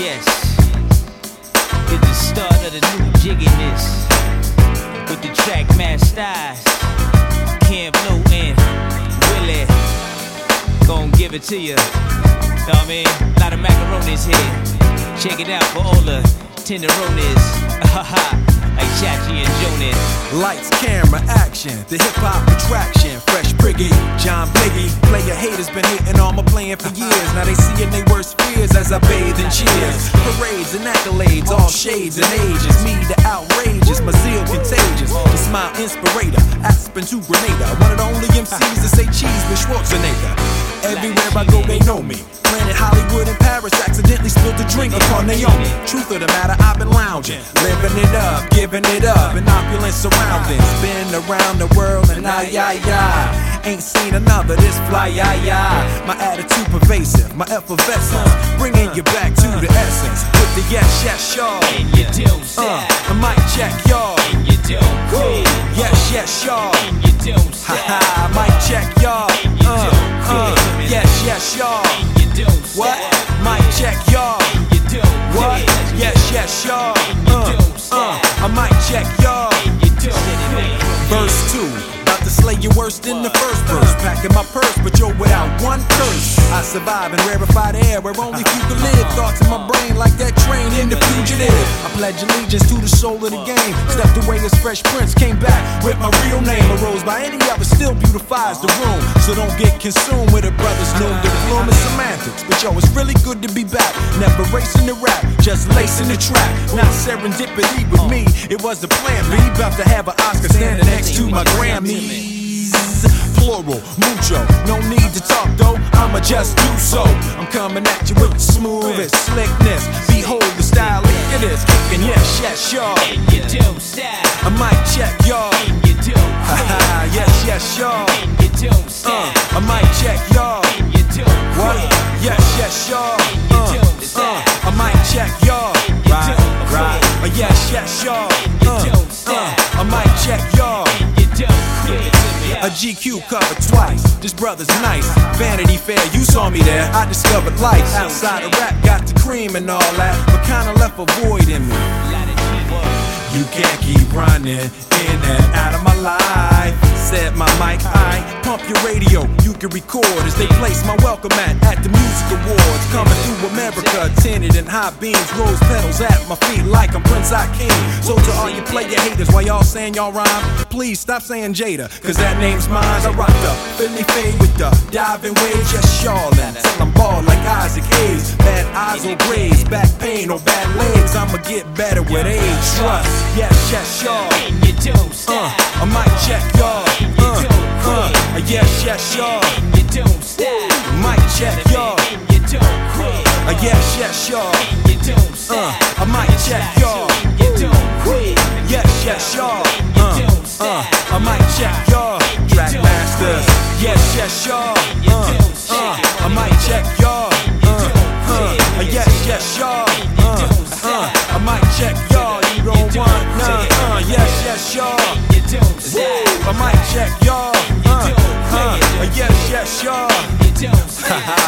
Yes, it's the start of the new jigginess with the track Masters, Camp Low and Willie. Gon' give it to you. Know what I mean? A lot of macaronis here. Check it out for all the tenderonis. Like Chachi and Jonas. Lights, camera, action, the hip-hop attraction. Fresh Priggy, John Biggie. Player haters been hating on my playing for years. Now they seeing they worst fears as I bathe in cheers. Parades and accolades, all shades and ages. Me, the outrageous, my zeal contagious. The smile inspirator, Aspen to Grenada. One of the only MCs to say cheese with Schwarzenegger. Everywhere I go, they know me. Planet Hollywood and Paris accidentally spilled the drink upon Naomi. Truth of the matter, I've been lounging, living it up, giving it up in opulent surroundings. Been around the world and ain't seen another this fly, My attitude pervasive, my effervescence, bringing you back to the essence. With the yes, y'all. And you don't stop. I might check y'all. And you don't quit. Yes, y'all. And you don't stop. I might check y'all. And you don't quit. Yes, y'all. And you don't stop. What? Might check y'all. And you don't What? quit. Yes, y'all. And you don't stop. I might check y'all. And you don't quit. Verse 2, about to slay you worse than the first verse. Packing my purse, but yo, without one curse. I survive in rarefied air where only few can live. Thoughts in my brain like that train in the fugitive. I pledge allegiance to the soul of the game. Stepped away as Fresh Prince, came back with my real name. Arose by any other, still beautifies the room. So don't get consumed with a brother's new diploma and semantics. But yo, it's really good to be back. Never racing the rap, just lacing the track. Not serendipity with me, it was the plan B. About to have an Oscar standing next to my Grammys. Plural, mucho, no need to talk though, I'ma just do so. I'm coming at you with the smoothest slickness. Behold the style, look at this. Kicking yes, y'all. And you don't stop. I might check y'all. And you don't quit. yes, y'all. And you don't stop. I might check y'all. And you don't What? quit. Yes, y'all. And you don't stop. I might check y'all. And you don't quit. Yes, y'all. And you don't stop. I might check y'all. And you don't quit. A GQ cover twice, this brother's nice. Vanity Fair, you saw me there. I discovered life outside of rap, got the cream and all that, but kinda left a void in me. You can't keep running in and out of my life. Said my mic, I pump your radio, you can record as they place my welcome at the music awards. Coming through America, tinted in high beams, rose petals at my feet like I'm Prince Hakeem. So to all you player haters, while y'all saying y'all rhyme, please stop saying Jada, cause that name's mine. I rock the Philly fade with the diving waves, yes y'all, until I'm bald like Isaac Hayes. Bad eyes or grays, back pain or bad legs, I'ma get better with age. Trust, yes y'all. And you don't stop. I might check y'all. And you don't quit. Yes y'all. And you don't stop. Might check y'all. And you don't quit. Yes y'all. And you don't stop. I might check y'all. And you don't quit. Yes y'all. And you don't stop. I might check y'all. Track masters. Yes y'all. And you don't stop. I might check y'all. Yes y'all. I might check y'all. You don't want none. Yes y'all. And you don't stop. I might check y'all. And you don't quit. Yes y'all. And you don't stop.